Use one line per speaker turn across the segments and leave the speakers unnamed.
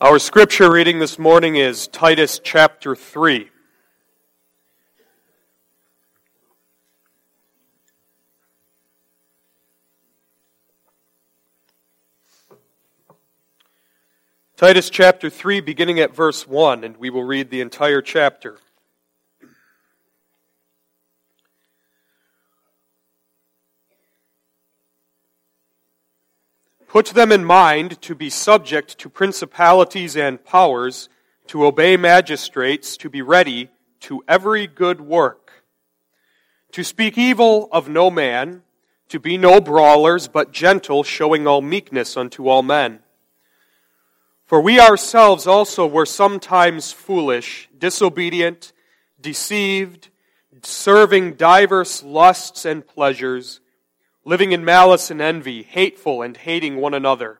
Our scripture reading this morning is Titus chapter 3. Titus chapter 3, beginning at verse 1, and we will read the entire chapter. Put them in mind to be subject to principalities and powers, to obey magistrates, to be ready to every good work, to speak evil of no man, to be no brawlers, but gentle, showing all meekness unto all men. For we ourselves also were sometimes foolish, disobedient, deceived, serving diverse lusts and pleasures, living in malice and envy, hateful and hating one another.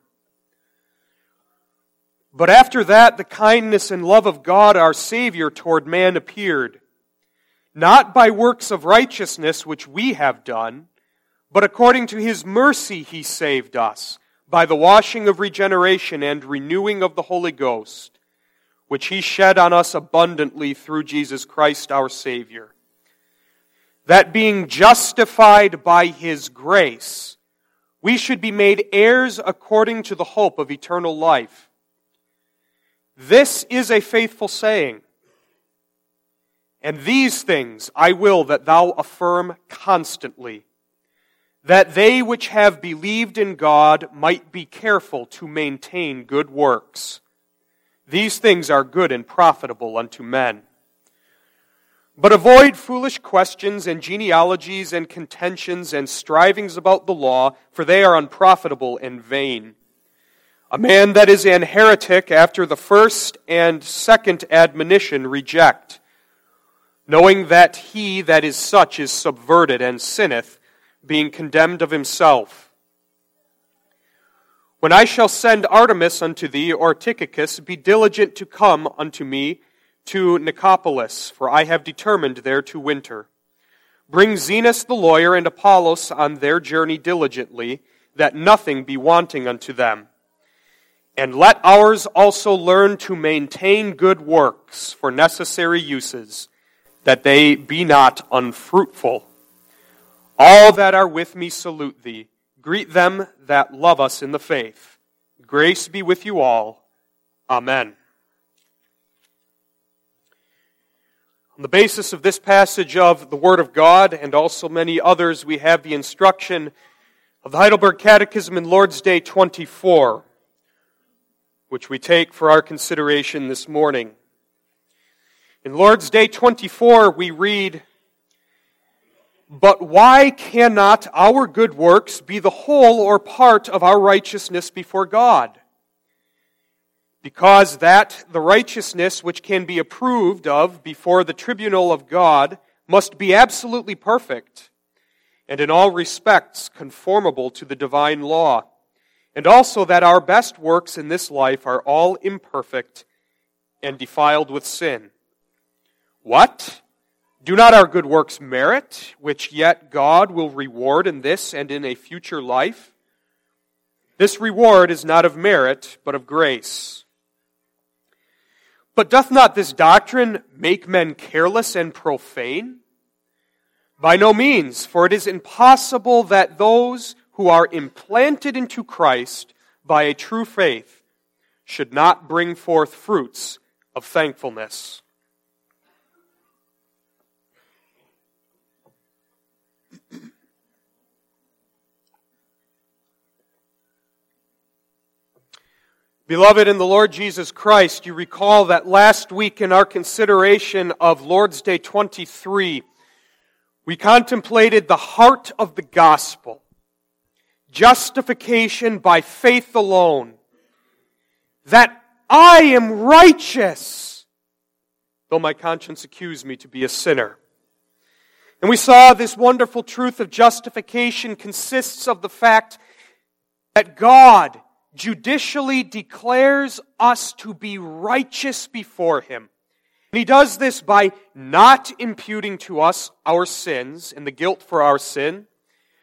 But after that, the kindness and love of God our Savior toward man appeared, not by works of righteousness which we have done, but according to His mercy He saved us, by the washing of regeneration and renewing of the Holy Ghost, which He shed on us abundantly through Jesus Christ our Savior, that being justified by His grace, we should be made heirs according to the hope of eternal life. This is a faithful saying, and these things I will that thou affirm constantly, that they which have believed in God might be careful to maintain good works. These things are good and profitable unto men. But avoid foolish questions and genealogies and contentions and strivings about the law, for they are unprofitable and vain. A man that is an heretic after the first and second admonition reject, knowing that he that is such is subverted and sinneth, being condemned of himself. When I shall send Artemis unto thee, or Tychicus, be diligent to come unto me to Nicopolis, for I have determined there to winter. Bring Zenas the lawyer and Apollos on their journey diligently, that nothing be wanting unto them. And let ours also learn to maintain good works for necessary uses, that they be not unfruitful. All that are with me salute thee. Greet them that love us in the faith. Grace be with you all. Amen. On the basis of this passage of the Word of God and also many others, we have the instruction of the Heidelberg Catechism in Lord's Day 24, which we take for our consideration this morning. In Lord's Day 24, we read, "But why cannot our good works be the whole or part of our righteousness before God? Because that the righteousness which can be approved of before the tribunal of God must be absolutely perfect, and in all respects conformable to the divine law, and also that our best works in this life are all imperfect and defiled with sin. What? Do not our good works merit, which yet God will reward in this and in a future life? This reward is not of merit, but of grace. But doth not this doctrine make men careless and profane? By no means, for it is impossible that those who are implanted into Christ by a true faith should not bring forth fruits of thankfulness." Beloved in the Lord Jesus Christ, you recall that last week in our consideration of Lord's Day 23, we contemplated the heart of the gospel, justification by faith alone, that I am righteous, though my conscience accuse me to be a sinner. And we saw this wonderful truth of justification consists of the fact that God judicially declares us to be righteous before Him. And He does this by not imputing to us our sins and the guilt for our sin,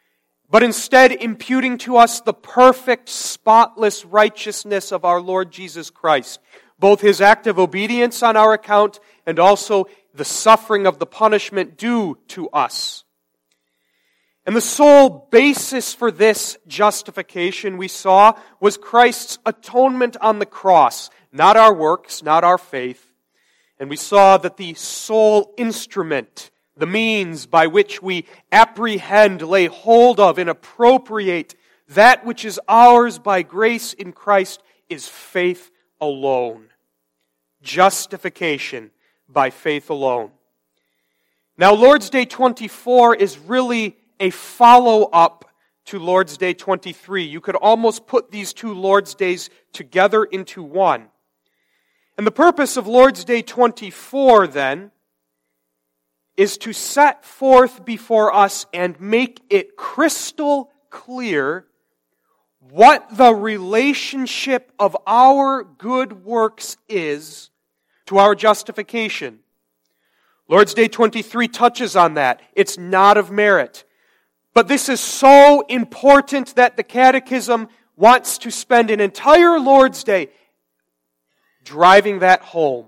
but instead imputing to us the perfect, spotless righteousness of our Lord Jesus Christ, both His act of obedience on our account and also the suffering of the punishment due to us. And the sole basis for this justification, we saw, was Christ's atonement on the cross, not our works, not our faith. And we saw that the sole instrument, the means by which we apprehend, lay hold of, and appropriate that which is ours by grace in Christ is faith alone. Justification by faith alone. Now, Lord's Day 24 is really a follow-up to Lord's Day 23. You could almost put these two Lord's Days together into one. And the purpose of Lord's Day 24, then, is to set forth before us and make it crystal clear what the relationship of our good works is to our justification. Lord's Day 23 touches on that. It's not of merit. But this is so important that the Catechism wants to spend an entire Lord's Day driving that home.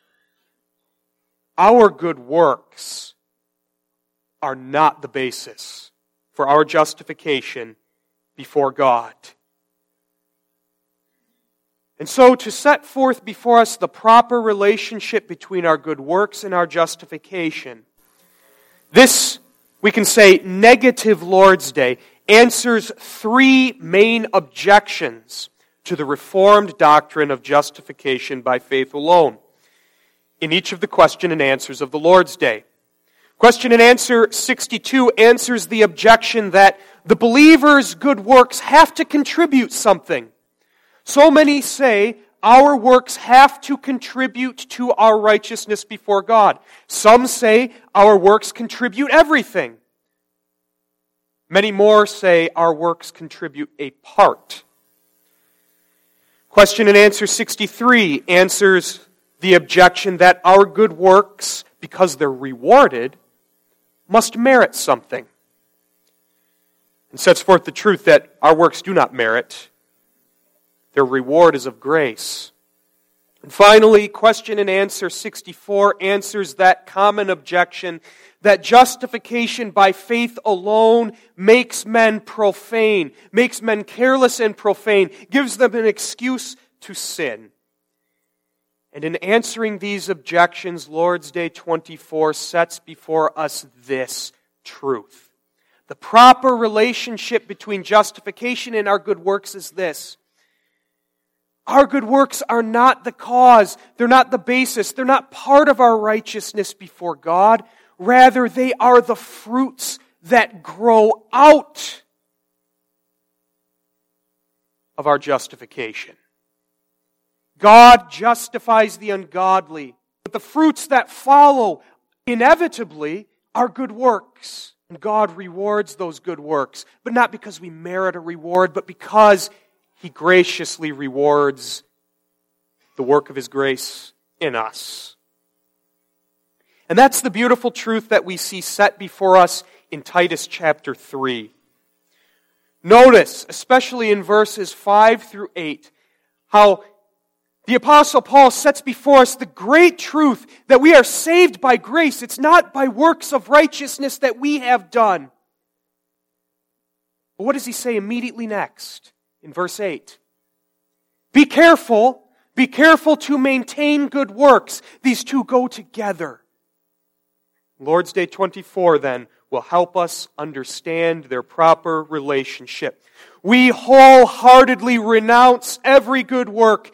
Our good works are not the basis for our justification before God. And so to set forth before us the proper relationship between our good works and our justification, this, we can say, negative Lord's Day answers three main objections to the Reformed doctrine of justification by faith alone in each of the question and answers of the Lord's Day. Question and answer 62 answers the objection that the believer's good works have to contribute something. So many say our works have to contribute to our righteousness before God. Some say our works contribute everything. Many more say our works contribute a part. Question and answer 63 answers the objection that our good works, because they're rewarded, must merit something. And sets forth the truth that our works do not merit. Their reward is of grace. And finally, question and answer 64 answers that common objection that justification by faith alone makes men profane, makes men careless and profane, gives them an excuse to sin. And in answering these objections, Lord's Day 24 sets before us this truth. The proper relationship between justification and our good works is this. Our good works are not the cause, they're not the basis, they're not part of our righteousness before God. Rather, they are the fruits that grow out of our justification. God justifies the ungodly, but the fruits that follow inevitably are good works. And God rewards those good works, but not because we merit a reward, but because He graciously rewards the work of His grace in us. And that's the beautiful truth that we see set before us in Titus chapter 3. Notice, especially in verses 5 through 8, how the Apostle Paul sets before us the great truth that we are saved by grace. It's not by works of righteousness that we have done. But what does he say immediately next in verse 8? Be careful to maintain good works. These two go together. Lord's Day 24, then, will help us understand their proper relationship. We wholeheartedly renounce every good work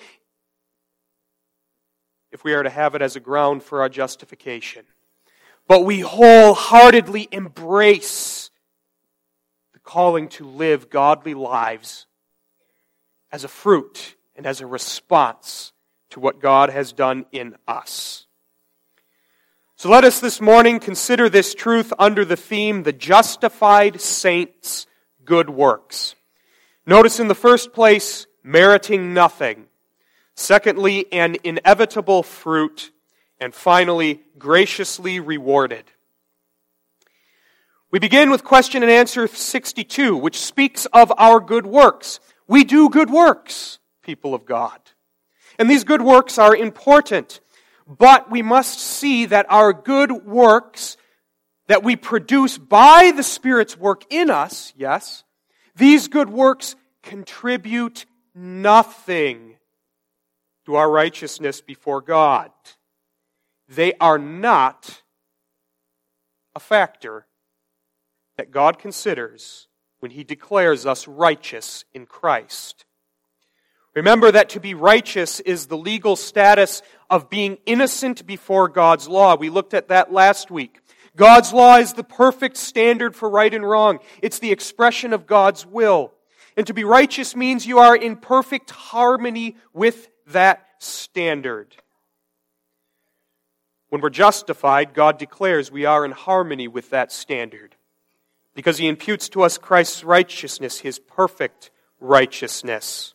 if we are to have it as a ground for our justification. But we wholeheartedly embrace the calling to live godly lives as a fruit and as a response to what God has done in us. So let us this morning consider this truth under the theme, the justified saints' good works. Notice in the first place, meriting nothing. Secondly, an inevitable fruit. And finally, graciously rewarded. We begin with question and answer 62, which speaks of our good works. We do good works, people of God. And these good works are important, but we must see that our good works that we produce by the Spirit's work in us, yes, these good works contribute nothing to our righteousness before God. They are not a factor that God considers when He declares us righteous in Christ. Remember that to be righteous is the legal status of being innocent before God's law. We looked at that last week. God's law is the perfect standard for right and wrong. It's the expression of God's will. And to be righteous means you are in perfect harmony with that standard. When we're justified, God declares we are in harmony with that standard, because He imputes to us Christ's righteousness, His perfect righteousness.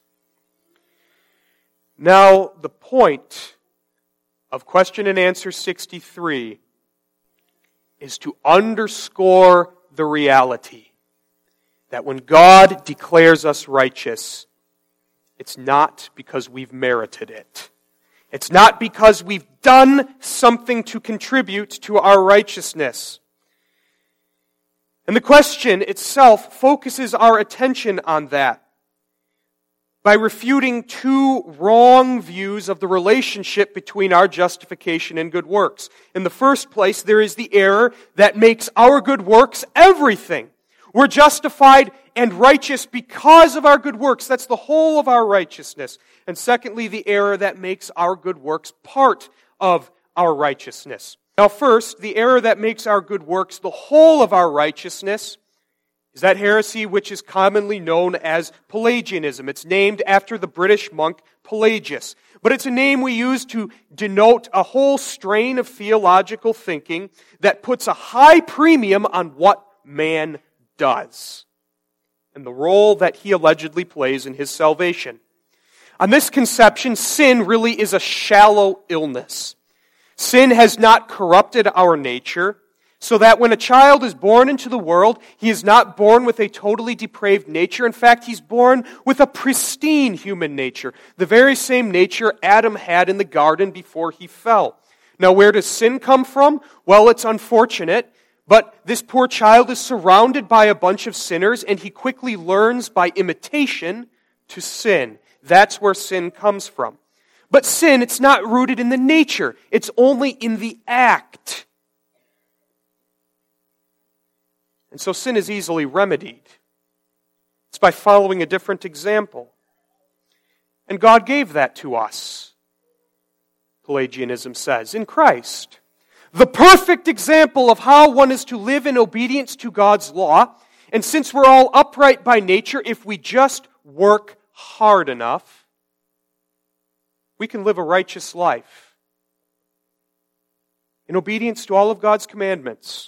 Now, the point of question and answer 63 is to underscore the reality that when God declares us righteous, it's not because we've merited it. It's not because we've done something to contribute to our righteousness. And the question itself focuses our attention on that by refuting two wrong views of the relationship between our justification and good works. In the first place, there is the error that makes our good works everything. We're justified and righteous because of our good works. That's the whole of our righteousness. And secondly, the error that makes our good works part of our righteousness. Now first, the error that makes our good works the whole of our righteousness is that heresy which is commonly known as Pelagianism. It's named after the British monk Pelagius. But it's a name we use to denote a whole strain of theological thinking that puts a high premium on what man does and the role that he allegedly plays in his salvation. On this conception, sin really is a shallow illness. Sin has not corrupted our nature, so that when a child is born into the world, he is not born with a totally depraved nature. In fact, he's born with a pristine human nature, the very same nature Adam had in the garden before he fell. Now, where does sin come from? Well, it's unfortunate, but this poor child is surrounded by a bunch of sinners, and he quickly learns by imitation to sin. That's where sin comes from. But sin, it's not rooted in the nature. It's only in the act. And so sin is easily remedied. It's by following a different example. And God gave that to us, Pelagianism says, in Christ. The perfect example of how one is to live in obedience to God's law. And since we're all upright by nature, if we just work hard enough, we can live a righteous life in obedience to all of God's commandments.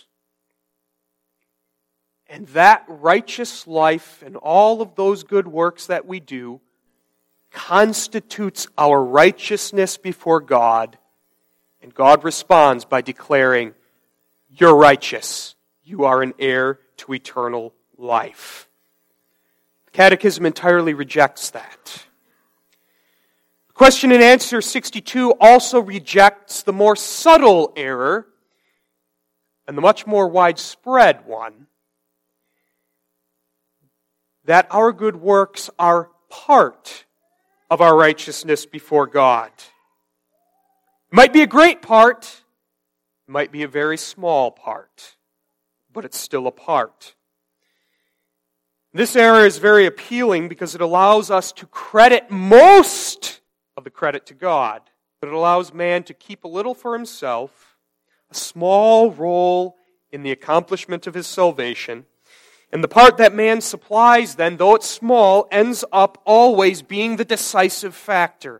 And that righteous life and all of those good works that we do constitutes our righteousness before God. And God responds by declaring, "You're righteous. You are an heir to eternal life." The Catechism entirely rejects that. Question and answer 62 also rejects the more subtle error and the much more widespread one that our good works are part of our righteousness before God. It might be a great part, it might be a very small part, but it's still a part. This error is very appealing because it allows us to credit most of the credit to God, but it allows man to keep a little for himself, a small role in the accomplishment of his salvation. And the part that man supplies then, though it's small, ends up always being the decisive factor.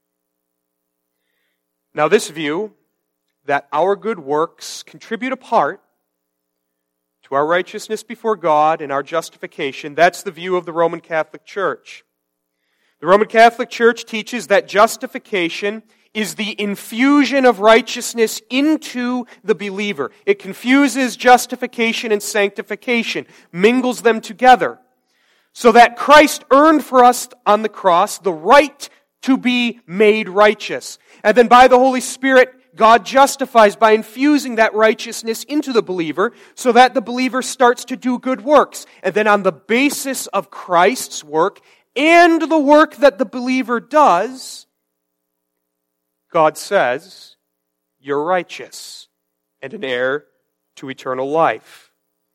Now this view, that our good works contribute a part to our righteousness before God and our justification, that's the view of the Roman Catholic Church. The Roman Catholic Church teaches that justification is the infusion of righteousness into the believer. It confuses justification and sanctification, mingles them together, so that Christ earned for us on the cross the right to be made righteous. And then by the Holy Spirit, God justifies by infusing that righteousness into the believer so that the believer starts to do good works. And then on the basis of Christ's work and the work that the believer does, God says, you're righteous and an heir to eternal life.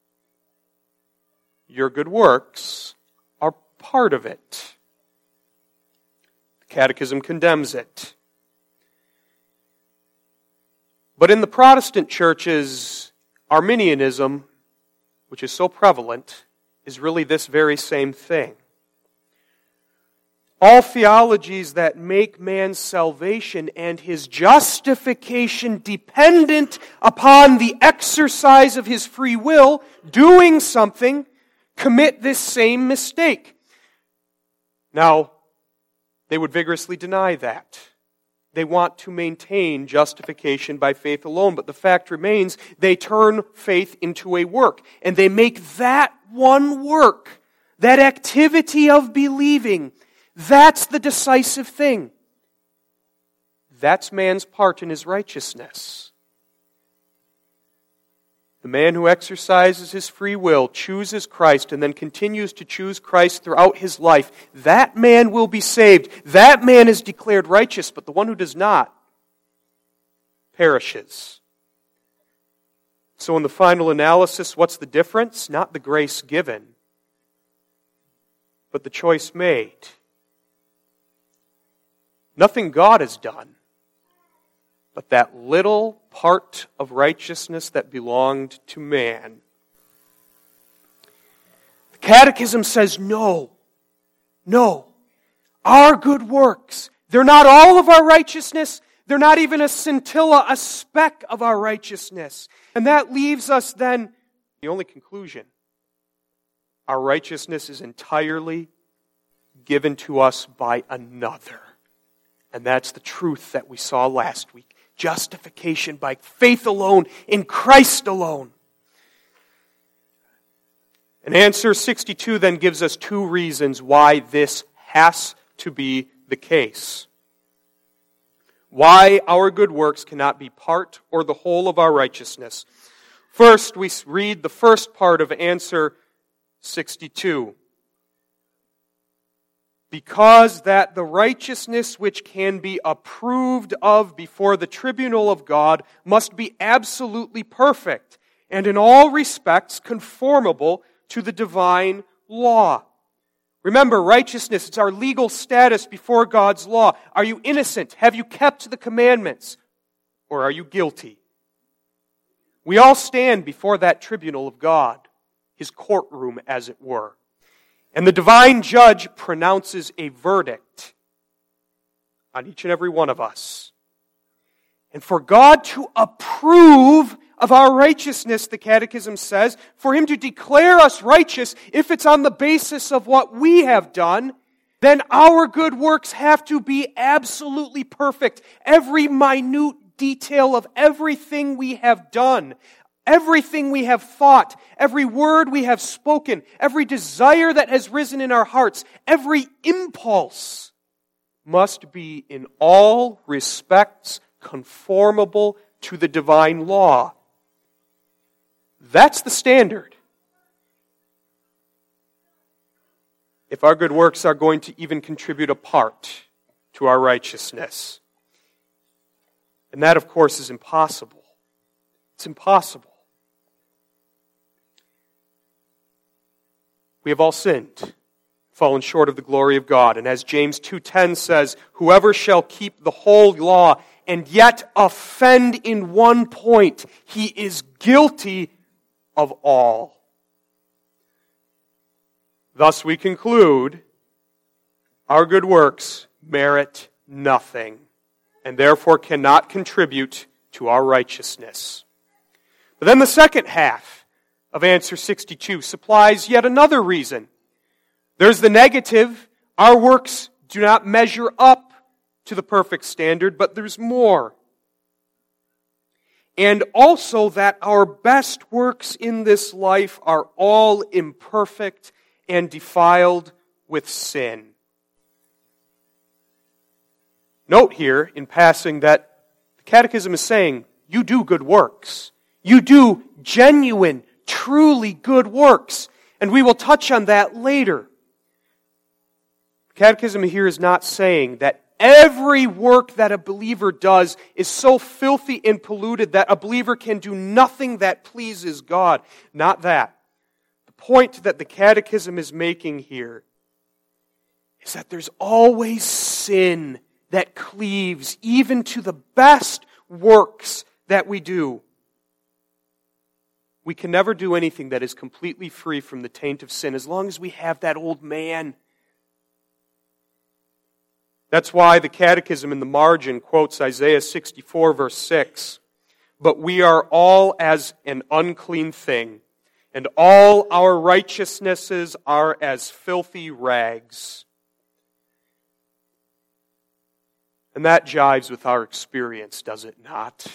Your good works are part of it. The Catechism condemns it. But in the Protestant churches, Arminianism, which is so prevalent, is really this very same thing. All theologies that make man's salvation and his justification dependent upon the exercise of his free will, doing something, commit this same mistake. Now, they would vigorously deny that. They want to maintain justification by faith alone, but the fact remains they turn faith into a work, and they make that one work, that activity of believing, that's the decisive thing. That's man's part in his righteousness. The man who exercises his free will, chooses Christ, and then continues to choose Christ throughout his life, that man will be saved. That man is declared righteous, but the one who does not perishes. So in the final analysis, what's the difference? Not the grace given, but the choice made. Nothing God has done, but that little part of righteousness that belonged to man. The Catechism says no. Our good works, they're not all of our righteousness. They're not even a scintilla, a speck of our righteousness. And that leaves us then the only conclusion. Our righteousness is entirely given to us by another. And that's the truth that we saw last week. Justification by faith alone, in Christ alone. And answer 62 then gives us two reasons why this has to be the case. Why our good works cannot be part or the whole of our righteousness. First, we read the first part of answer 62. Because that the righteousness which can be approved of before the tribunal of God must be absolutely perfect and in all respects conformable to the divine law. Remember, righteousness, it's our legal status before God's law. Are you innocent? Have you kept the commandments? Or are you guilty? We all stand before that tribunal of God, His courtroom, as it were. And the divine judge pronounces a verdict on each and every one of us. And for God to approve of our righteousness, the Catechism says, for Him to declare us righteous, if it's on the basis of what we have done, then our good works have to be absolutely perfect. Every minute detail of everything we have done, everything we have thought, every word we have spoken, every desire that has risen in our hearts, every impulse must be in all respects conformable to the divine law. That's the standard. If our good works are going to even contribute a part to our righteousness. And that, of course, is impossible. It's impossible. We have all sinned, fallen short of the glory of God. And as James 2:10 says, whoever shall keep the whole law and yet offend in one point, he is guilty of all. Thus we conclude, our good works merit nothing, and therefore cannot contribute to our righteousness. But then the second half of answer 62 supplies yet another reason. There's the negative, our works do not measure up to the perfect standard, but there's more. And also that our best works in this life are all imperfect and defiled with sin. Note here, in passing, that the Catechism is saying, you do good works. You do genuine, truly good works. And we will touch on that later. The Catechism here is not saying that every work that a believer does is so filthy and polluted that a believer can do nothing that pleases God. Not that. The point that the Catechism is making here is that there's always sin that cleaves even to the best works that we do. We can never do anything that is completely free from the taint of sin as long as we have that old man. That's why the Catechism in the margin quotes Isaiah 64, verse 6. But we are all as an unclean thing, and all our righteousnesses are as filthy rags. And that jives with our experience, does it not?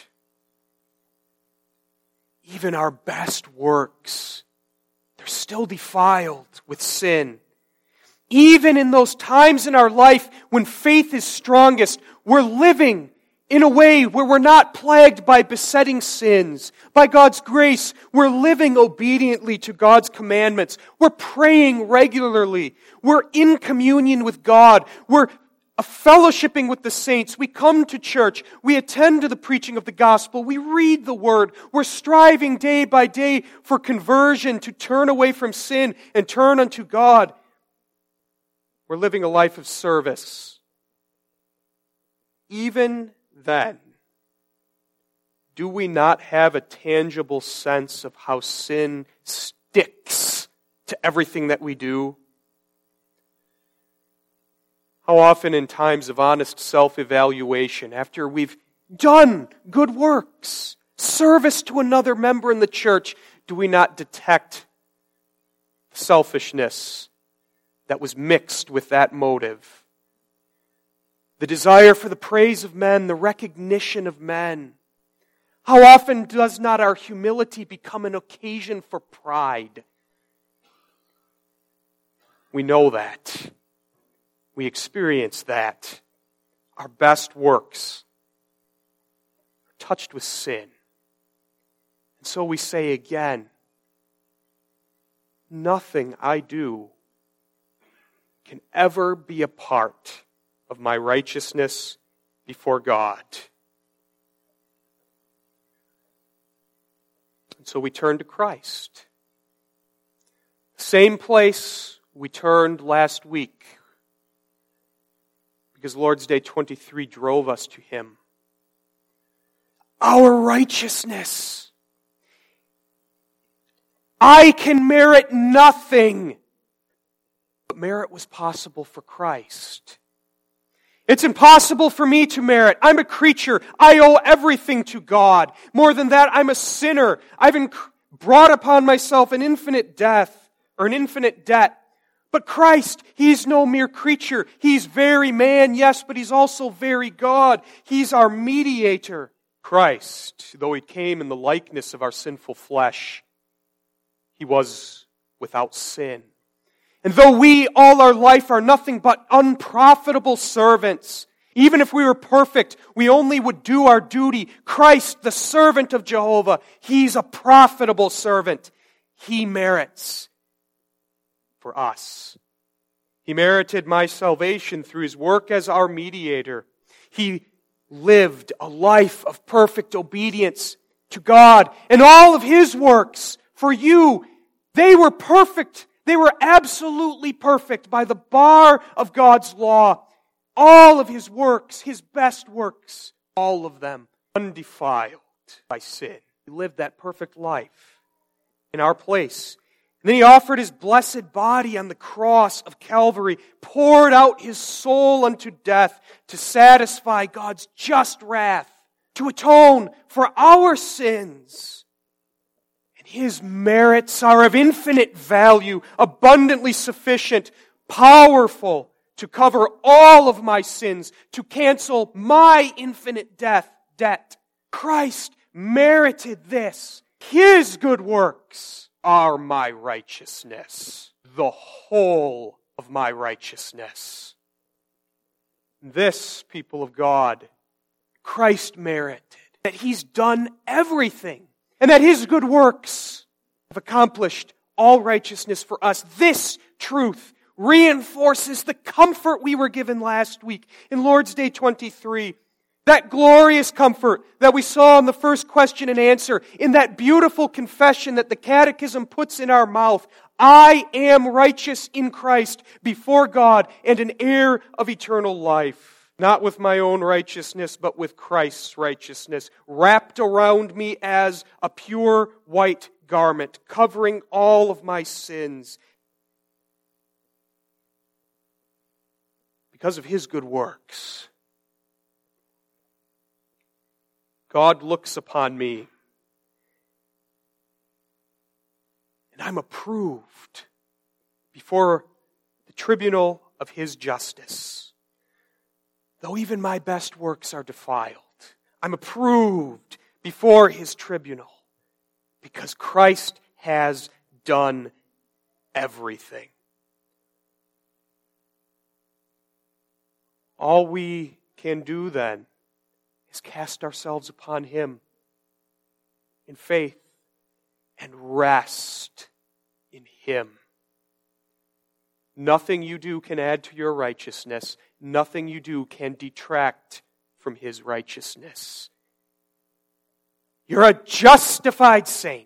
Even our best works, they're still defiled with sin. Even in those times in our life when faith is strongest, we're living in a way where we're not plagued by besetting sins. By God's grace, we're living obediently to God's commandments. We're praying regularly. We're in communion with God. We're fellowshipping with the saints. We come to church. We attend to the preaching of the gospel. We read the word. We're striving day by day for conversion, to turn away from sin and turn unto God. We're living a life of service. Even then, do we not have a tangible sense of how sin sticks to everything that we do? How often in times of honest self-evaluation, after we've done good works, service to another member in the church, do we not detect selfishness that was mixed with that motive? The desire for the praise of men, the recognition of men. How often does not our humility become an occasion for pride? We know that. We experience that. Our best works are touched with sin. And so we say again, nothing I do can ever be a part of my righteousness before God. And so we turn to Christ. Same place we turned last week, because Lord's Day 23 drove us to Him. Our righteousness. I can merit nothing. But merit was possible for Christ. It's impossible for me to merit. I'm a creature. I owe everything to God. More than that, I'm a sinner. I've brought upon myself an infinite death, or an infinite debt. But Christ, He's no mere creature. He's very man, yes, but He's also very God. He's our mediator. Christ, though He came in the likeness of our sinful flesh, He was without sin. And though we all our life are nothing but unprofitable servants, even if we were perfect, we only would do our duty. Christ, the servant of Jehovah, He's a profitable servant. He merits for us. He merited my salvation through His work as our mediator. He lived a life of perfect obedience to God, and all of His works for you, they were perfect. They were absolutely perfect by the bar of God's law. All of His works, His best works, all of them undefiled by sin. He lived that perfect life in our place. And then He offered His blessed body on the cross of Calvary, poured out His soul unto death to satisfy God's just wrath, to atone for our sins. And His merits are of infinite value, abundantly sufficient, powerful to cover all of my sins, to cancel my infinite debt. Christ merited this. His good works are my righteousness, the whole of my righteousness. This, people of God, Christ merited, that He's done everything, and that His good works have accomplished all righteousness for us. This truth reinforces the comfort we were given last week in Lord's Day 23. That glorious comfort that we saw in the first question and answer, in that beautiful confession that the Catechism puts in our mouth. I am righteous in Christ before God and an heir of eternal life. Not with my own righteousness, but with Christ's righteousness, wrapped around me as a pure white garment, covering all of my sins. Because of His good works, God looks upon me, and I'm approved before the tribunal of His justice. Though even my best works are defiled, I'm approved before His tribunal because Christ has done everything. All we can do then is cast ourselves upon Him in faith and rest in Him. Nothing you do can add to your righteousness. Nothing you do can detract from His righteousness. You're a justified saint.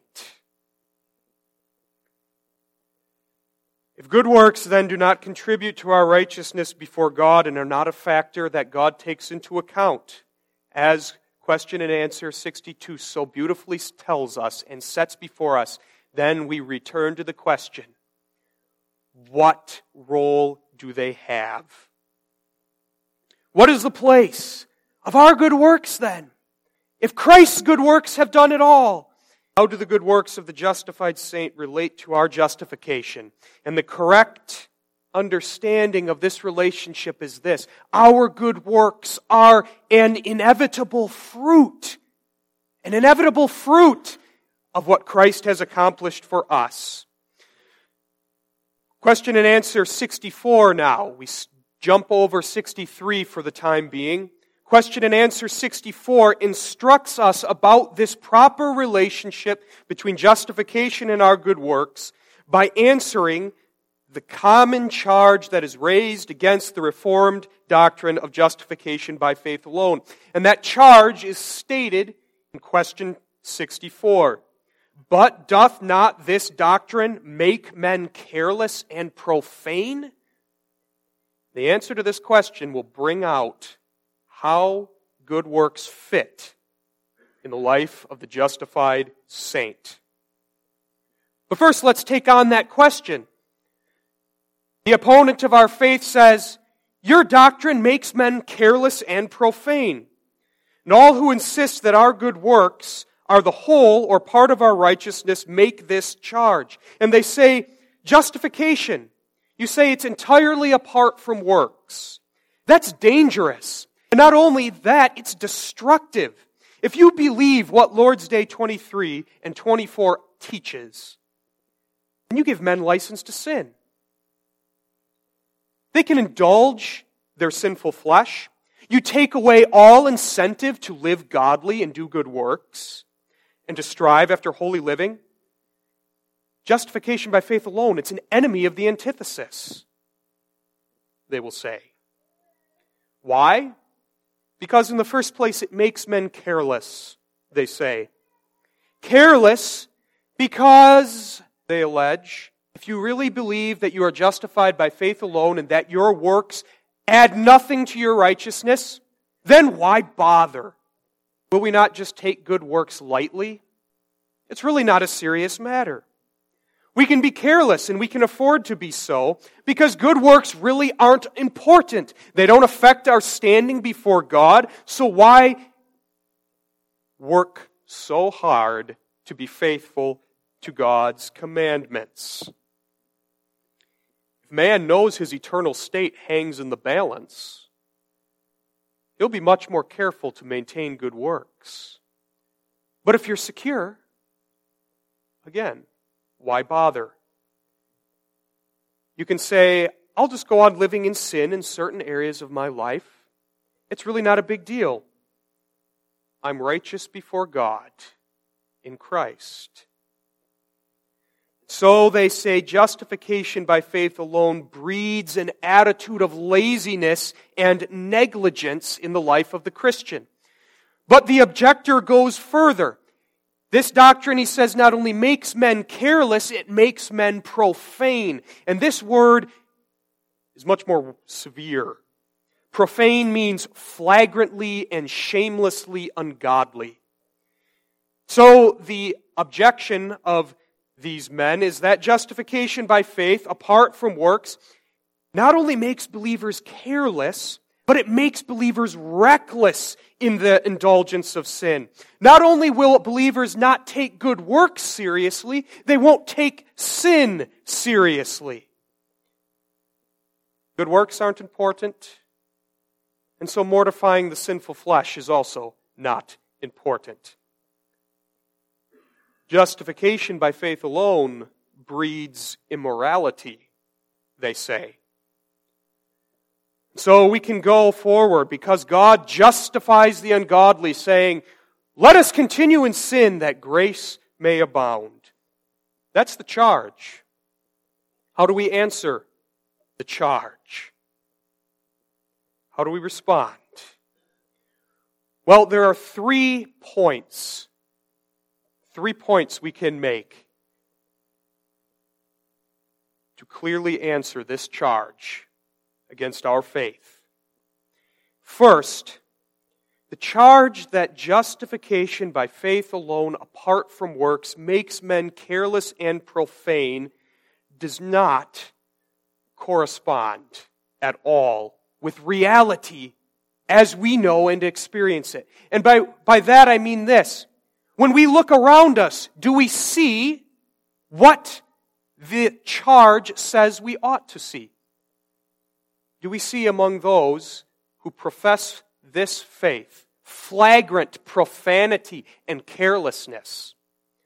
If good works then do not contribute to our righteousness before God and are not a factor that God takes into account, as question and answer 62 so beautifully tells us and sets before us, then we return to the question, what role do they have? What is the place of our good works then? If Christ's good works have done it all, how do the good works of the justified saint relate to our justification? And the correct understanding of this relationship is this: our good works are an inevitable fruit of what Christ has accomplished for us. Question and answer 64 now. We jump over 63 for the time being. Question and answer 64 instructs us about this proper relationship between justification and our good works by answering the common charge that is raised against the Reformed doctrine of justification by faith alone. And that charge is stated in question 64. But doth not this doctrine make men careless and profane? The answer to this question will bring out how good works fit in the life of the justified saint. But first, let's take on that question. The opponent of our faith says, your doctrine makes men careless and profane. And all who insist that our good works are the whole or part of our righteousness make this charge. And they say, justification. You say it's entirely apart from works. That's dangerous. And not only that, it's destructive. If you believe what Lord's Day 23 and 24 teaches, then you give men license to sin. They can indulge their sinful flesh. You take away all incentive to live godly and do good works and to strive after holy living. Justification by faith alone, it's an enemy of the antithesis, they will say. Why? Because in the first place, it makes men careless, they say. Careless because, they allege, if you really believe that you are justified by faith alone and that your works add nothing to your righteousness, then why bother? Will we not just take good works lightly? It's really not a serious matter. We can be careless, and we can afford to be so, because good works really aren't important. They don't affect our standing before God, so why work so hard to be faithful to God's commandments? If man knows his eternal state hangs in the balance, he'll be much more careful to maintain good works. But if you're secure, again, why bother? You can say, I'll just go on living in sin in certain areas of my life. It's really not a big deal. I'm righteous before God in Christ. So they say justification by faith alone breeds an attitude of laziness and negligence in the life of the Christian. But the objector goes further. This doctrine, he says, not only makes men careless, it makes men profane. And this word is much more severe. Profane means flagrantly and shamelessly ungodly. So the objection of these men is that justification by faith, apart from works, not only makes believers careless, but it makes believers reckless in the indulgence of sin. Not only will believers not take good works seriously, they won't take sin seriously. Good works aren't important, and so mortifying the sinful flesh is also not important. Justification by faith alone breeds immorality, they say. So we can go forward because God justifies the ungodly, saying, let us continue in sin that grace may abound. That's the charge. How do we answer the charge? How do we respond? Well, there are 3 points. 3 points we can make to clearly answer this charge against our faith. First, the charge that justification by faith alone, apart from works, makes men careless and profane does not correspond at all with reality as we know and experience it. And by that I mean this. When we look around us, do we see what the charge says we ought to see? Do we see among those who profess this faith flagrant profanity and carelessness?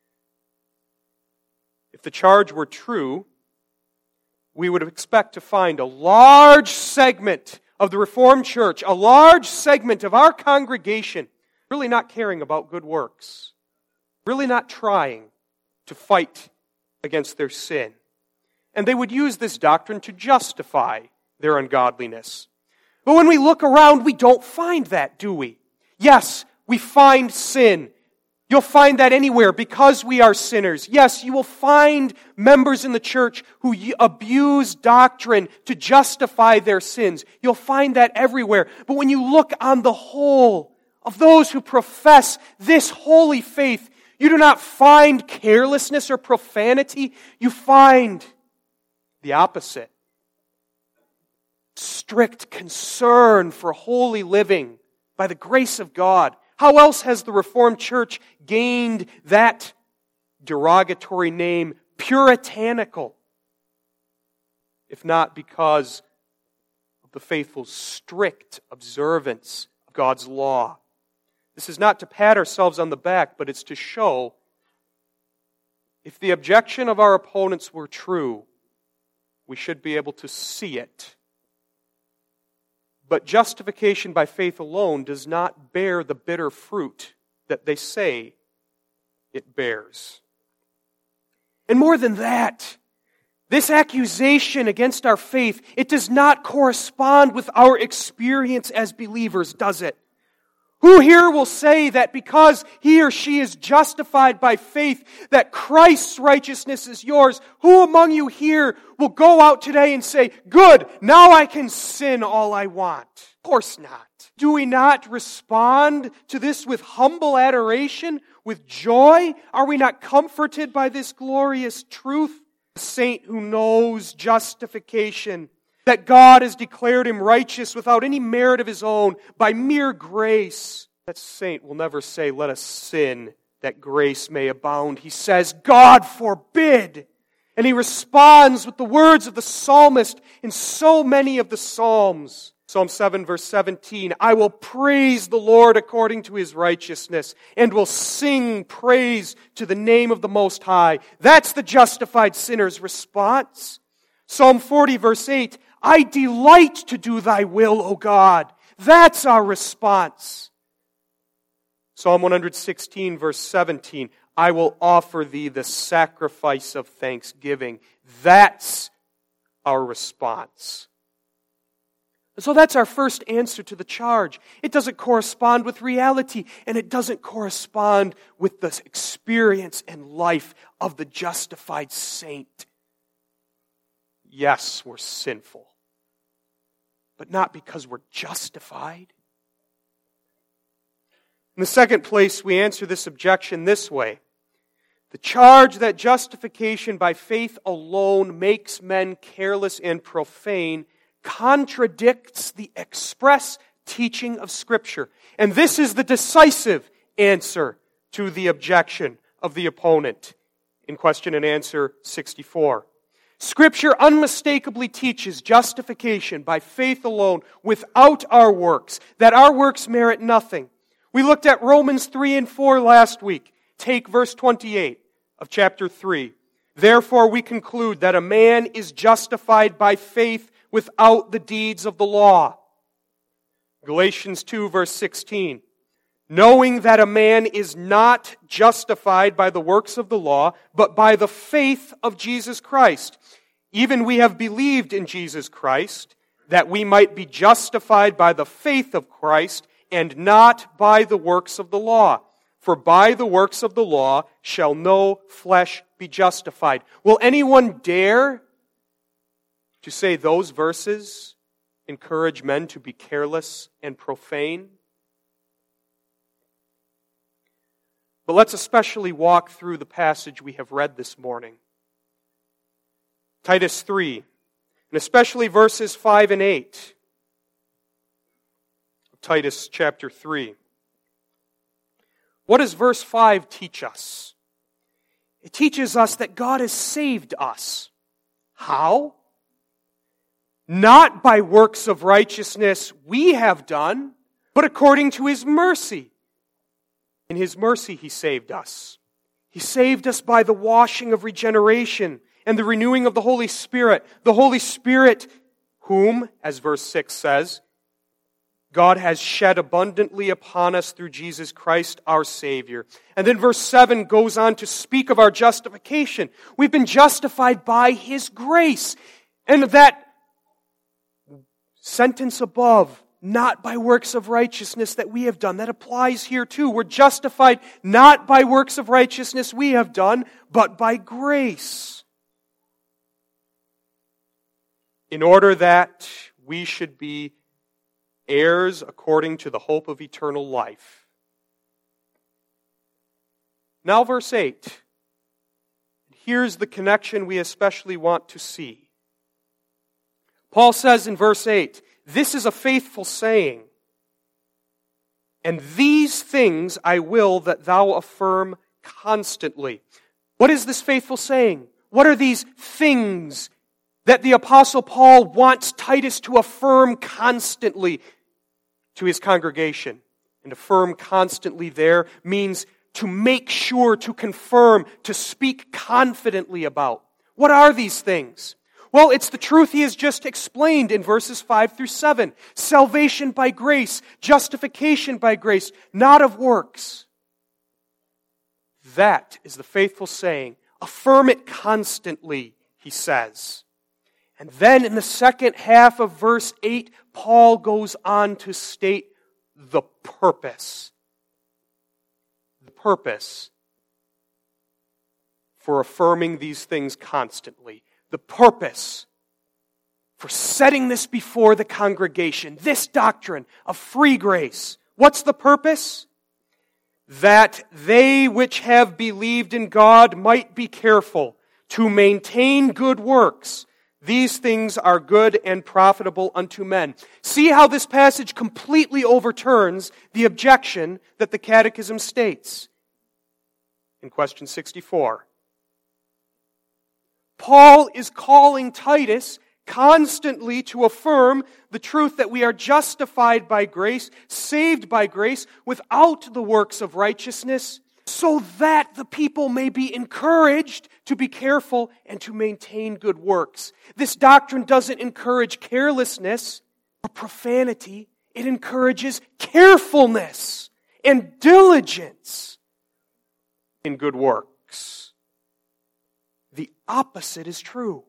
If the charge were true, we would expect to find a large segment of the Reformed Church, a large segment of our congregation, really not caring about good works, really not trying to fight against their sin. And they would use this doctrine to justify their ungodliness. But when we look around, we don't find that, do we? Yes, we find sin. You'll find that anywhere because we are sinners. Yes, you will find members in the church who abuse doctrine to justify their sins. You'll find that everywhere. But when you look on the whole of those who profess this holy faith, you do not find carelessness or profanity. You find the opposite. Strict concern for holy living by the grace of God. How else has the Reformed Church gained that derogatory name, puritanical, if not because of the faithful, strict observance of God's law? This is not to pat ourselves on the back, but it's to show if the objection of our opponents were true, we should be able to see it. But justification by faith alone does not bear the bitter fruit that they say it bears. And more than that, this accusation against our faith, it does not correspond with our experience as believers, does it? Who here will say that because he or she is justified by faith, that Christ's righteousness is yours? Who among you here will go out today and say, good, now I can sin all I want? Of course not. Do we not respond to this with humble adoration, with joy? Are we not comforted by this glorious truth? The saint who knows justification, that God has declared him righteous without any merit of his own, by mere grace. That saint will never say, let us sin, that grace may abound. He says, God forbid. And he responds with the words of the psalmist in so many of the Psalms. Psalm 7 verse 17, I will praise the Lord according to His righteousness and will sing praise to the name of the Most High. That's the justified sinner's response. Psalm 40 verse 8, I delight to do Thy will, O God. That's our response. Psalm 116 verse 17, I will offer Thee the sacrifice of thanksgiving. That's our response. So that's our first answer to the charge. It doesn't correspond with reality, and it doesn't correspond with the experience and life of the justified saint. Yes, we're sinful, but not because we're justified. In the second place, we answer this objection this way. The charge that justification by faith alone makes men careless and profane contradicts the express teaching of Scripture. And this is the decisive answer to the objection of the opponent in question and answer 64. Scripture unmistakably teaches justification by faith alone without our works, that our works merit nothing. We looked at Romans 3 and 4 last week. Take verse 28 of chapter 3. Therefore we conclude that a man is justified by faith without the deeds of the law. Galatians 2 verse 16. Knowing that a man is not justified by the works of the law, but by the faith of Jesus Christ. Even we have believed in Jesus Christ, that we might be justified by the faith of Christ, and not by the works of the law. For by the works of the law shall no flesh be justified. Will anyone dare to say those verses encourage men to be careless and profane? But let's especially walk through the passage we have read this morning. Titus 3, and especially verses 5 and 8. Titus chapter 3. What does verse 5 teach us? It teaches us that God has saved us. How? Not by works of righteousness we have done, but according to His mercy. In His mercy He saved us. He saved us by the washing of regeneration and the renewing of the Holy Spirit. The Holy Spirit whom, as verse 6 says, God has shed abundantly upon us through Jesus Christ our Savior. And then verse 7 goes on to speak of our justification. We've been justified by His grace. And that sentence above, not by works of righteousness that we have done, that applies here too. We're justified not by works of righteousness we have done, but by grace. In order that we should be heirs according to the hope of eternal life. Now verse 8. Here's the connection we especially want to see. Paul says in verse 8, this is a faithful saying, and these things I will that thou affirm constantly. What is this faithful saying? What are these things that the Apostle Paul wants Titus to affirm constantly to his congregation? And affirm constantly there means to make sure, to confirm, to speak confidently about. What are these things? Well, it's the truth he has just explained in verses 5 through 7. Salvation by grace, justification by grace, not of works. That is the faithful saying. Affirm it constantly, he says. And then in the second half of verse 8, Paul goes on to state the purpose. The purpose for affirming these things constantly. The purpose for setting this before the congregation, this doctrine of free grace. What's the purpose? That they which have believed in God might be careful to maintain good works. These things are good and profitable unto men. See how this passage completely overturns the objection that the Catechism states in question 64. Paul is calling Titus constantly to affirm the truth that we are justified by grace, saved by grace, without the works of righteousness, so that the people may be encouraged to be careful and to maintain good works. This doctrine doesn't encourage carelessness or profanity. It encourages carefulness and diligence in good works. The opposite is true.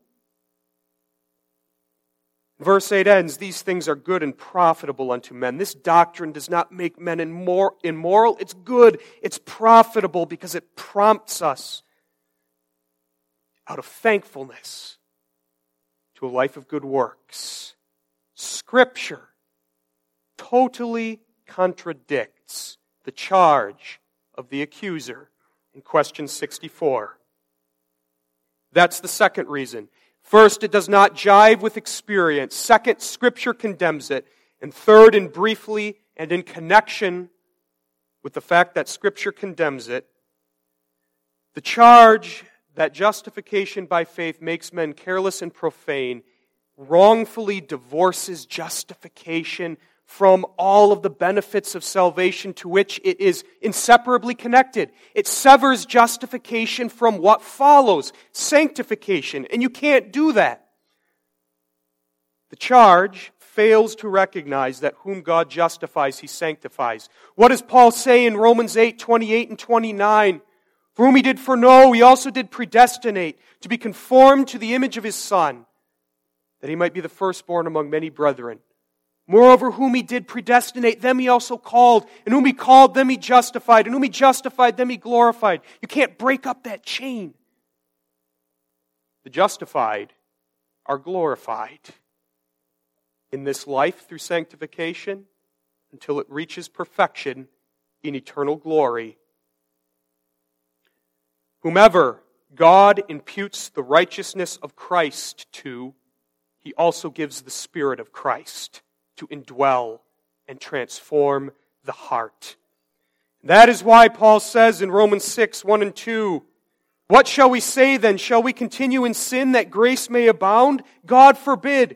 Verse 8 ends, these things are good and profitable unto men. This doctrine does not make men immoral. It's good. It's profitable because it prompts us out of thankfulness to a life of good works. Scripture totally contradicts the charge of the accuser in question 64. That's the second reason. First, it does not jive with experience. Second, Scripture condemns it. And third, and briefly, and in connection with the fact that Scripture condemns it, the charge that justification by faith makes men careless and profane wrongfully divorces justification from all of the benefits of salvation to which it is inseparably connected. It severs justification from what follows, sanctification, and you can't do that. The charge fails to recognize that whom God justifies, He sanctifies. What does Paul say in Romans 8:28 and 29? For whom He did foreknow, He also did predestinate to be conformed to the image of His Son, that He might be the firstborn among many brethren. Moreover, whom He did predestinate, them He also called. And whom He called, them He justified. And whom He justified, them He glorified. You can't break up that chain. The justified are glorified in this life through sanctification until it reaches perfection in eternal glory. Whomever God imputes the righteousness of Christ to, He also gives the Spirit of Christ to indwell and transform the heart. That is why Paul says in Romans 6:1 and 2, what shall we say then? Shall we continue in sin that grace may abound? God forbid.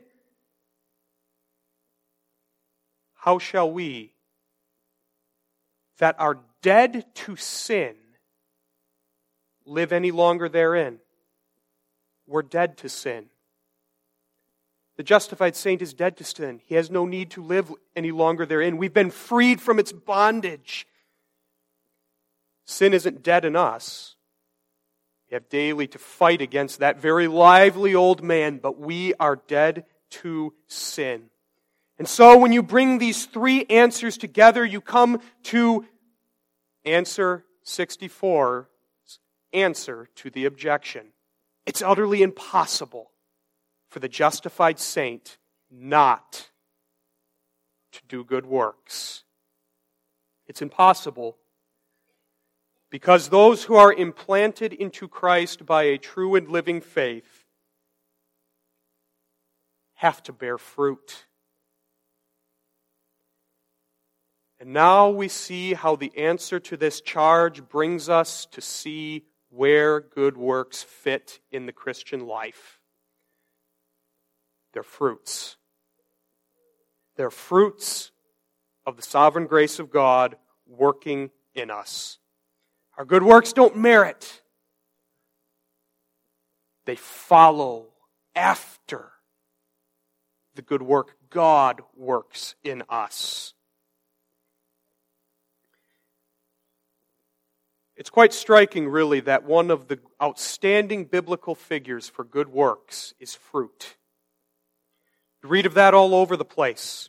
How shall we that are dead to sin live any longer therein? We're dead to sin. The justified saint is dead to sin. He has no need to live any longer therein. We've been freed from its bondage. Sin isn't dead in us. We have daily to fight against that very lively old man, but we are dead to sin. And so when you bring these three answers together, you come to answer 64, answer to the objection. It's utterly impossible for the justified saint not to do good works. It's impossible because those who are implanted into Christ by a true and living faith have to bear fruit. And now we see how the answer to this charge brings us to see where good works fit in the Christian life. They're fruits. They're fruits of the sovereign grace of God working in us. Our good works don't merit. They follow after the good work God works in us. It's quite striking, really, that one of the outstanding biblical figures for good works is fruit. You read of that all over the place.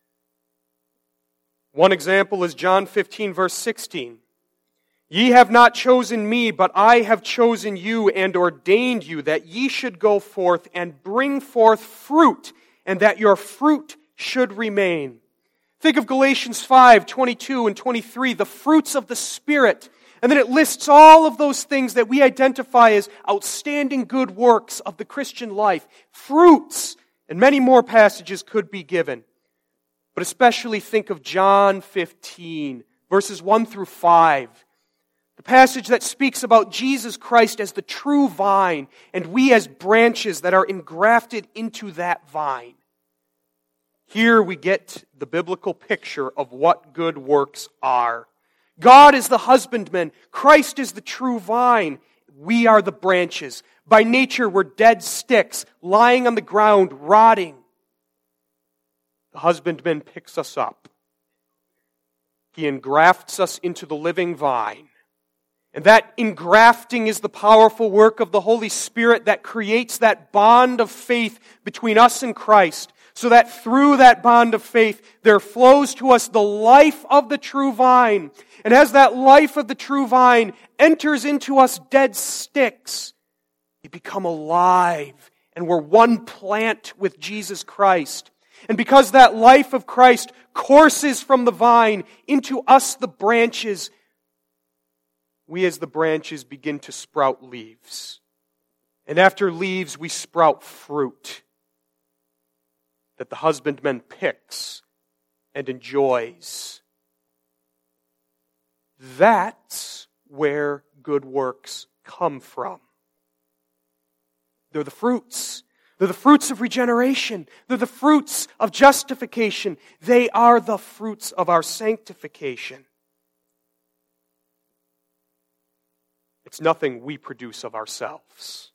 One example is John 15, verse 16. Ye have not chosen me, but I have chosen you and ordained you that ye should go forth and bring forth fruit, and that your fruit should remain. Think of Galatians 5, 22 and 23, the fruits of the Spirit. And then it lists all of those things that we identify as outstanding good works of the Christian life. Fruits. And many more passages could be given. But especially think of John 15, verses 1 through 5. The passage that speaks about Jesus Christ as the true vine, and we as branches that are engrafted into that vine. Here we get the biblical picture of what good works are. God is the husbandman. Christ is the true vine. We are the branches. By nature, we're dead sticks, lying on the ground, rotting. The husbandman picks us up. He engrafts us into the living vine. And that engrafting is the powerful work of the Holy Spirit that creates that bond of faith between us and Christ, so that through that bond of faith, there flows to us the life of the true vine. And as that life of the true vine enters into us dead sticks, we become alive, and we're one plant with Jesus Christ. And because that life of Christ courses from the vine into us, the branches, we as the branches begin to sprout leaves. And after leaves, we sprout fruit that the husbandman picks and enjoys. That's where good works come from. They're the fruits. They're the fruits of regeneration. They're the fruits of justification. They are the fruits of our sanctification. It's nothing we produce of ourselves.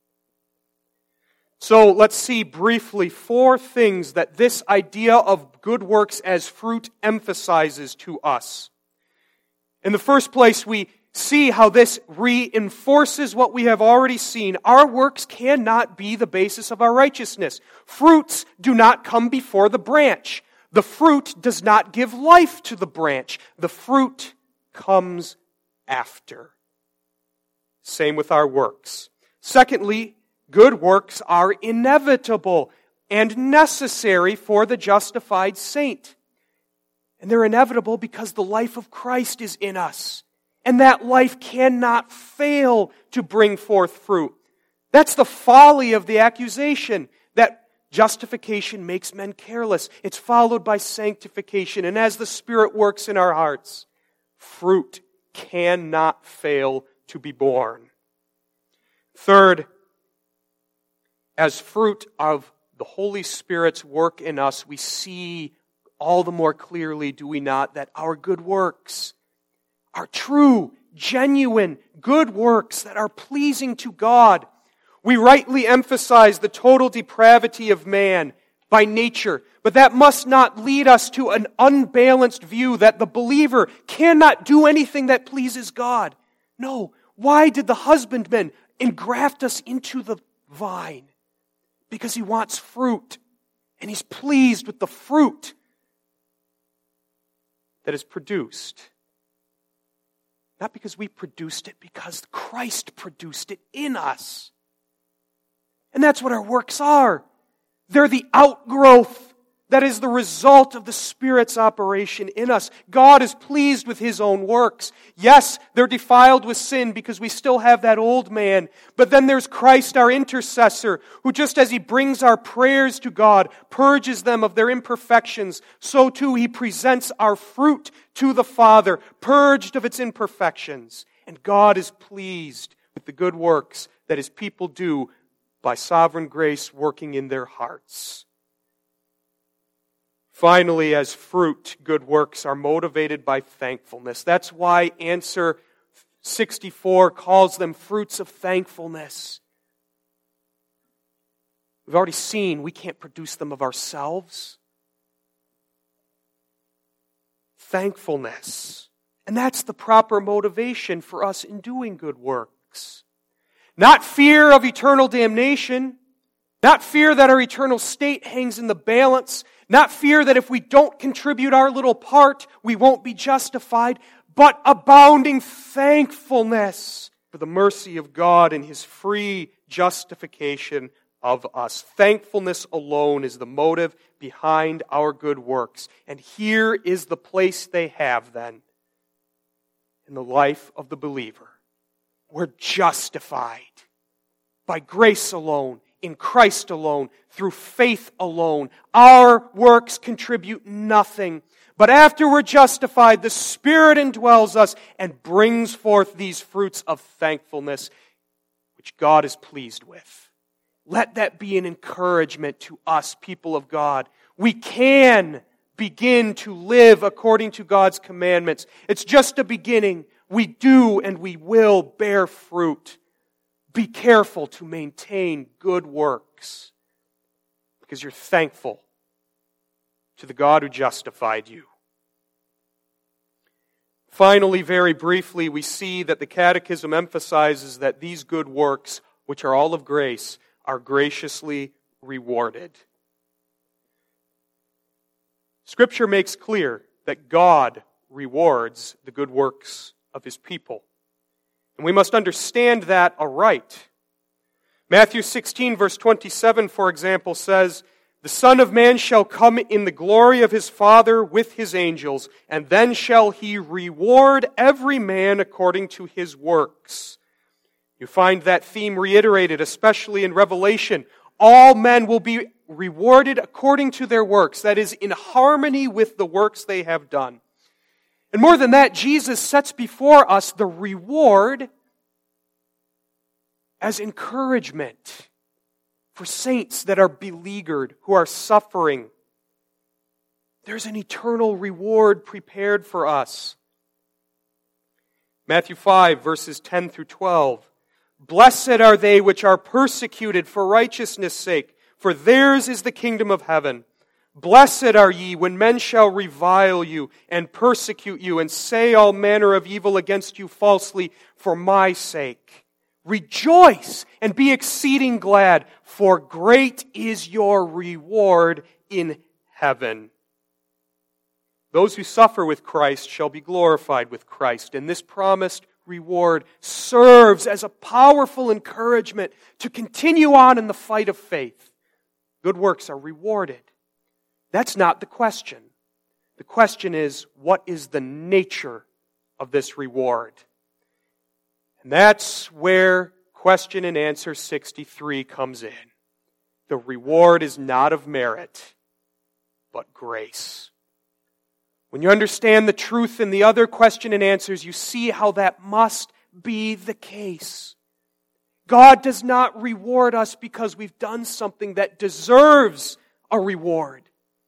So let's see briefly 4 things that this idea of good works as fruit emphasizes to us. In the first place, we see how this reinforces what we have already seen. Our works cannot be the basis of our righteousness. Fruits do not come before the branch. The fruit does not give life to the branch. The fruit comes after. Same with our works. Secondly, good works are inevitable and necessary for the justified saint. And they're inevitable because the life of Christ is in us. And that life cannot fail to bring forth fruit. That's the folly of the accusation that justification makes men careless. It's followed by sanctification. And as the Spirit works in our hearts, fruit cannot fail to be born. Third, as fruit of the Holy Spirit's work in us, we see all the more clearly, do we not, that our good works are true, genuine, good works that are pleasing to God. We rightly emphasize the total depravity of man by nature, but that must not lead us to an unbalanced view that the believer cannot do anything that pleases God. No. Why did the husbandman engraft us into the vine? Because he wants fruit, and he's pleased with the fruit that is produced. Not because we produced it, because Christ produced it in us. And that's what our works are. They're the outgrowth that is the result of the Spirit's operation in us. God is pleased with His own works. Yes, they're defiled with sin because we still have that old man. But then there's Christ, our intercessor, who just as He brings our prayers to God, purges them of their imperfections, so too He presents our fruit to the Father, purged of its imperfections. And God is pleased with the good works that His people do by sovereign grace working in their hearts. Finally, as fruit, good works are motivated by thankfulness. That's why answer 64 calls them fruits of thankfulness. We've already seen we can't produce them of ourselves. Thankfulness. And that's the proper motivation for us in doing good works. Not fear of eternal damnation. Not fear that our eternal state hangs in the balance. Not fear that if we don't contribute our little part, we won't be justified. But abounding thankfulness for the mercy of God and His free justification of us. Thankfulness alone is the motive behind our good works. And here is the place they have then in the life of the believer. We're justified by grace alone, in Christ alone, through faith alone. Our works contribute nothing. But after we're justified, the Spirit indwells us and brings forth these fruits of thankfulness, which God is pleased with. Let that be an encouragement to us, people of God. We can begin to live according to God's commandments. It's just a beginning. We do and we will bear fruit. Be careful to maintain good works because you're thankful to the God who justified you. Finally, very briefly, we see that the Catechism emphasizes that these good works, which are all of grace, are graciously rewarded. Scripture makes clear that God rewards the good works of His people. And we must understand that aright. Matthew 16, verse 27, for example, says, "The Son of Man shall come in the glory of His Father with His angels, and then shall He reward every man according to his works." You find that theme reiterated, especially in Revelation. All men will be rewarded according to their works, that is, in harmony with the works they have done. And more than that, Jesus sets before us the reward as encouragement for saints that are beleaguered, who are suffering. There's an eternal reward prepared for us. Matthew 5, verses 10 through 12. "Blessed are they which are persecuted for righteousness' sake, for theirs is the kingdom of heaven. Blessed are ye when men shall revile you and persecute you and say all manner of evil against you falsely for my sake. Rejoice and be exceeding glad, for great is your reward in heaven." Those who suffer with Christ shall be glorified with Christ, and this promised reward serves as a powerful encouragement to continue on in the fight of faith. Good works are rewarded. That's not the question. The question is, what is the nature of this reward? And that's where question and answer 63 comes in. The reward is not of merit, but grace. When you understand the truth in the other question and answers, you see how that must be the case. God does not reward us because we've done something that deserves a reward.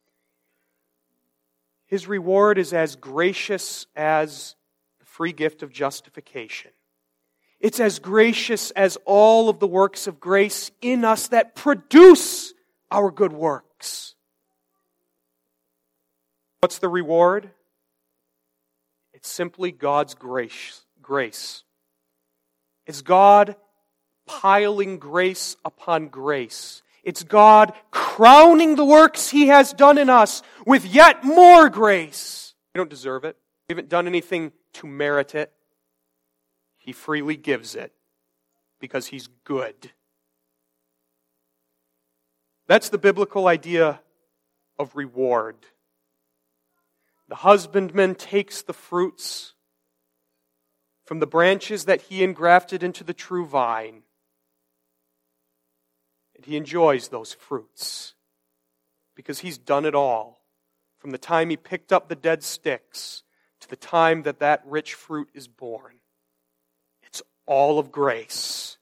His reward is as gracious as the free gift of justification. It's as gracious as all of the works of grace in us that produce our good works. What's the reward? It's simply God's grace. It's God piling grace upon grace. It's God crowning the works He has done in us with yet more grace. We don't deserve it. We haven't done anything to merit it. He freely gives it because He's good. That's the biblical idea of reward. The husbandman takes the fruits from the branches that he engrafted into the true vine, and he enjoys those fruits because he's done it all, from the time he picked up the dead sticks to the time that that rich fruit is born. It's all of grace.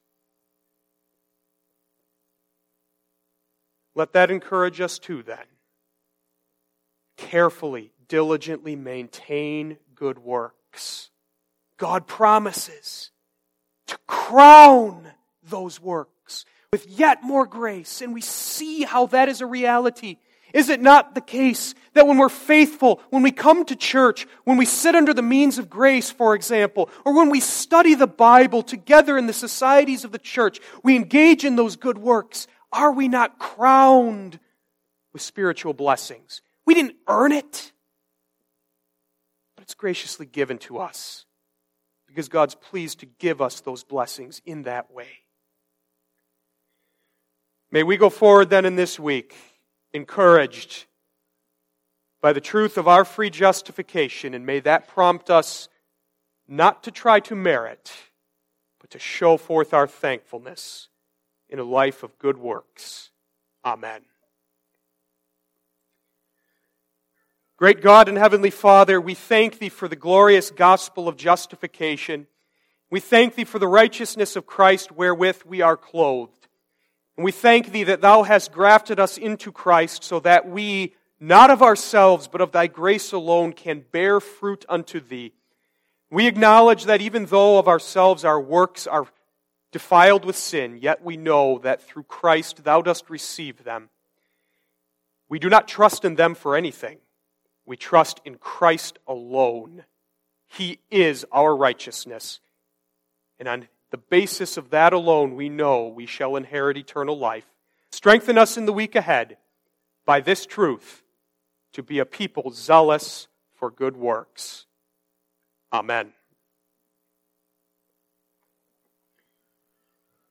Let that encourage us too, then. Carefully, diligently maintain good works. God promises to crown those works with yet more grace, and we see how that is a reality. Is it not the case that when we're faithful, when we come to church, when we sit under the means of grace, for example, or when we study the Bible together in the societies of the church, we engage in those good works, are we not crowned with spiritual blessings? We didn't earn it, but it's graciously given to us because God's pleased to give us those blessings in that way. May we go forward then in this week, encouraged by the truth of our free justification, and may that prompt us not to try to merit, but to show forth our thankfulness in a life of good works. Amen. Great God and Heavenly Father, we thank Thee for the glorious gospel of justification. We thank Thee for the righteousness of Christ wherewith we are clothed. And we thank Thee that Thou hast grafted us into Christ so that we, not of ourselves, but of Thy grace alone, can bear fruit unto Thee. We acknowledge that even though of ourselves our works are defiled with sin, yet we know that through Christ Thou dost receive them. We do not trust in them for anything. We trust in Christ alone. He is our righteousness. And on the basis of that alone, we know we shall inherit eternal life. Strengthen us in the week ahead by this truth to be a people zealous for good works. Amen.